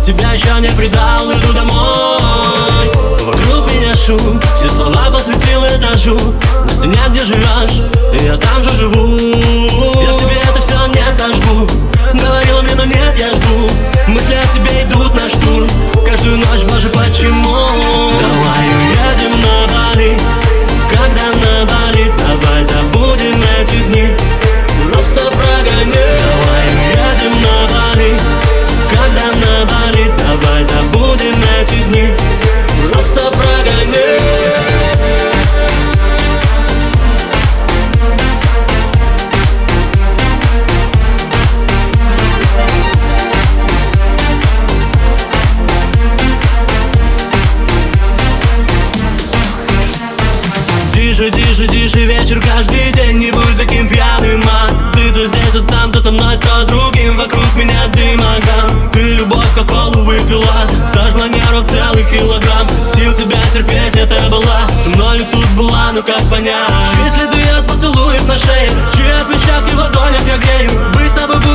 тебя еще не предал, иду домой. Вокруг меня шум, все слова посвятил этажу. На стене, где живешь, я там же живу. Я себе это все не сожгу. Говорила мне, но нет, я жду. Мысли о тебе идут на штурм. Каждую ночь, боже, почему? Давай уедем на Бали. Когда на Бали, давай забудем эти дни. Просто прогони. Давай уедем на Бали. Когда на Бали, давай забудем эти дни. Просто прогони. Тише, тише, тише вечер каждый день. Не будь таким пьяным, ты то здесь, то там, то со мной, то с другим. Вокруг меня дым, огонь. Ты любовь как колу выпила, сожгла нервов целый килограмм. Сил тебя терпеть нет, ты была со мной тут была, ну как понять? Чьи следы от поцелуев на шее, чьи в плечах и в ладонях я грею. Быть с тобой